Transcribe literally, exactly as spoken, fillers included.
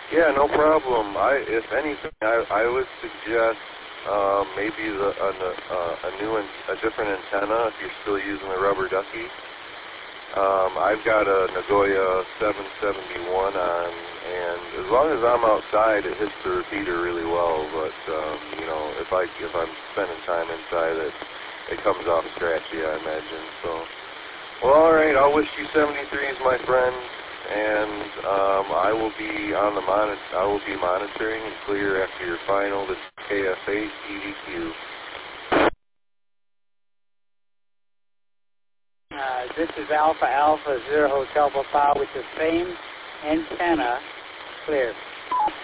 Yeah, no problem. I, if anything, I, I would suggest um, maybe the, a, a, a new, a different antenna if you're still using the rubber ducky. Um, I've got a Nagoya seven seventy-one on, and as long as I'm outside, it hits the repeater really well. But um, you know, if I if I'm spending time inside, it it comes off scratchy, I imagine. So, well, all right. I'll wish you seventy-threes, my friend, and um, I will be on the monitor. I will be monitoring and clear after your final. This is K F eight E D Q. Uh, this is Alpha Alpha Zero Hotel Papa with the same antenna, clear.